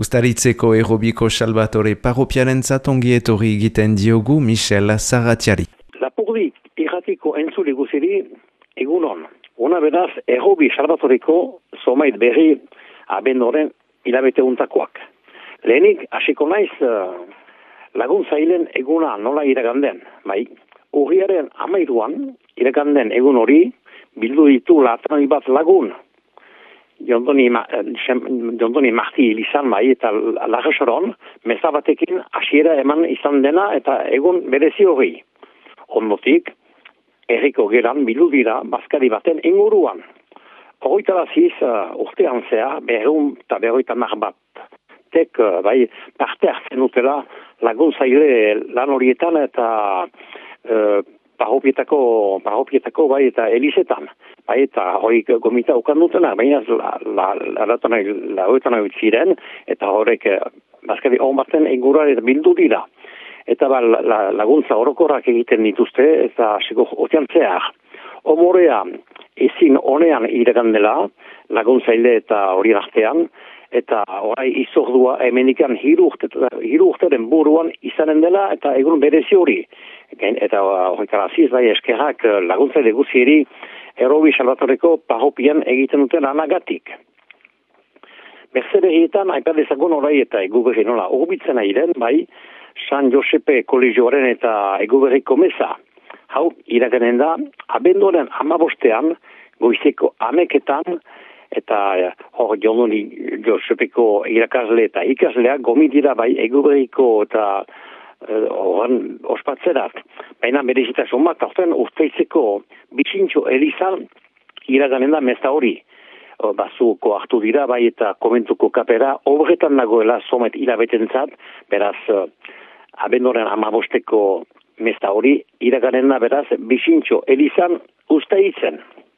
Uztaritzeko Errobiko Salvatore parropiarentzat ongi etorri egiten diogu Michel Sarratiari. Lapurdi irratiko entzule guziri egunon. Ona beraz Errobi Salvatoreko zomait berri abendoren hilabete untakoak. Lehenik hasiko naiz laguntzailen eguna nola iraganden. Bai, urriaren 13an iraganden egun hori bildu ditu latanoi bat lagun. Jondoni Marti izan bai eta Larresoron meza batekin hasiera eman izan dena eta egun berezi hori. Ondotik, herriko geran bildu dira bazkari baten inguruan. Hogeitaraziz urtean zea 250 bat. Tek bai parte hartzen dutela laguntzaile lan horietan eta parropietako bai eta elizetan. Bai eta hori gomita ukan dutena, baina lauetan ziren eta horrek bazkari hon baten inguruan bildu dira. Eta laguntza orokorrak egiten dituzte eta seko otean zehar. Omorea ezin honean iragandela laguntzaile eta horien artean, eta orai izordua hemenikan hiru urteren buruan izanen dela eta egun berezi hori. Eta horrekaraziz bai eskerrak laguntzaile guzieri Errobi Salvatoreko parropian egiten duten anagatik. Berzeberietan aipadezagon orai eta eguberri nola urbitzen airen, bai, San Josepe kolegioaren eta eguberriko meza. Hau, iraganen da, abenduaren 15an, goizeko 11etan, eta hor Jondoni Josepeko irakasle eta ikasleak gomidira bai eguberriko eta horren ospatzerat. Baina berezitasun bat, horten urteitzeko bitxintxo elizan iraganen da meza hori. Bazuko hartu dira, bai eta komentuko kapera, horretan nagoela somet hilabetentzat, beraz, abendoren 15eko meza hori, iraganen da beraz, bitxintxo elizan usteitzen.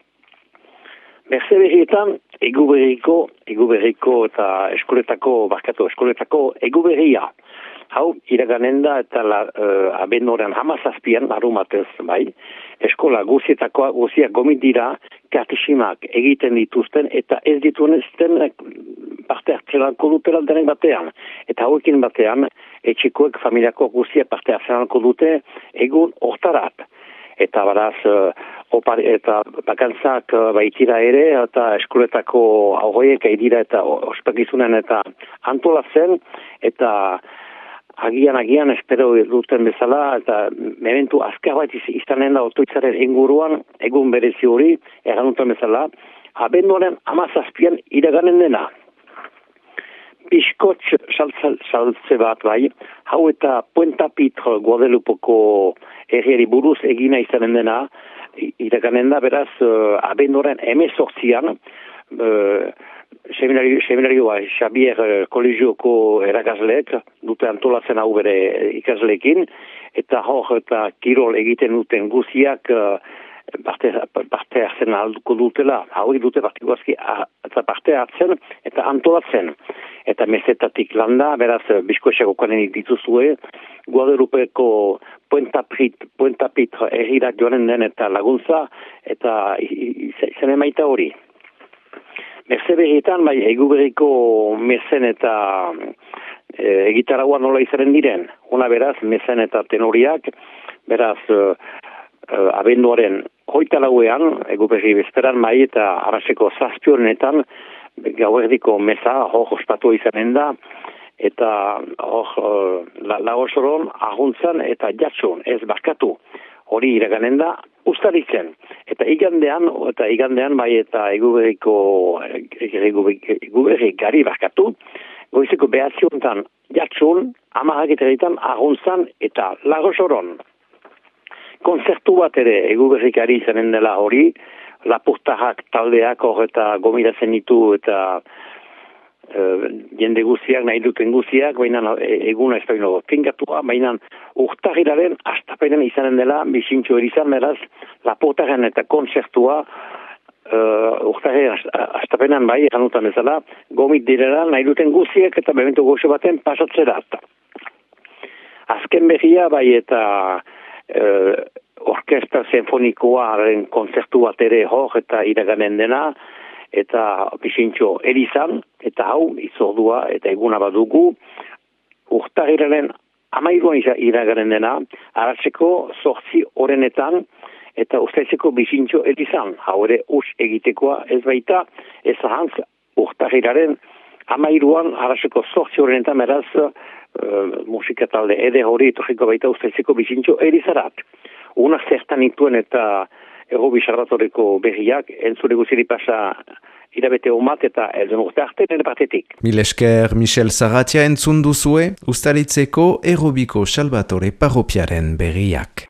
Berzeberrietan, eguberriko eta eskoletako eguberria. Hau, iraganen da eta abendoren 17an, arumatez, bai, eskola guziak gomit dira, katesimak egiten dituzten eta ez dituen parte hartzelanko dutela denek batean. Eta hauekin batean, etxikoek familiako guziak parte hartzelanko dute egun hortarat. Eta baraz, eta bakantzak baitira ere, eta eskoletako aurroiek edira eta ospakizunen eta antolatzen, eta agian espero duten bezala, eta mementu azkar bat izanen da otoitzaren inguruan, egun berezi hori, egan duten bezala, abenduaren 17an iraganen dena. Biskotx saltze bat bai, hau eta Puenta Pitre Guadelupoko herriari buruz egina izanen dena, iraganen da beraz abenduaren 18an, seminarioa Xavier Kolegioko erakasleek dute antolatzen hau bere ikasleekin, eta hor eta kirol egiten duten guziak parte hartzen alduko dutela, hauek dute partikuazki eta parte hartzen eta antolatzen. Eta mesetatik landa, beraz, bizkoetxako kanen dituzue, Guadelupeko Puenta Pitre errirak joanen den eta laguntza, eta izan emaita hori. Berzeberietan, bai, eguberriko mezen eta egitaragua nola izaren diren. Ona beraz, mezen eta tenoriak, beraz, abenduaren 24an, eguberri bezperan, bai, eta arraseko 7 gauerdiko meza, hor ospatu izanen da, eta hor Lagosoron, Arruntzan eta Jatsun, ez barkatu. Hori iraganen da, ustaritzen. Eta igandean bai eta eguberri gari barkatu, goizeko 9 Jatsun, 10 Arruntzan eta Lagosoron. Konzertu bat ere eguberrikari izanen dela hori, lapurtarrak taldeak hor eta gomidatzen ditu eta jende guziak, nahi duten guziak, baina eguna ez da fingatua, baina urtarrilaren astapenean izanen dela, bizintxo erizan, beraz, lapurtarren eta konzertua urtarrilaren astapenean bai, eranutan ezala, gomit direla, nahi duten guziak eta memento goxo baten pasatzerat. Azken berria bai eta orkestra sinfonikoaren konzertu bat ere hor eta iraganen dena, eta bisintxo erizan, eta hau itzordua eta eguna badugu, urtagiraren 13 iragaren dena, aratzeko 8 horrenetan, eta ustezeko bisintxo erizan, hau ere egitekoa ez baita, ez ahantz urtagiraren 13an aratzeko 8 horrenetan, beraz, musika talde ede hori etorriko baita ustezeko bisintxo erizarat. Una zertan ituen eta ego bisarbatoreko berriak, entzure guziri pasa irabete omat eta elden urte arte nire partetik. Mil esker Michel Sarratia entzun duzue, Ustaritzeko Errobiko Salvatore parropiaren berriak.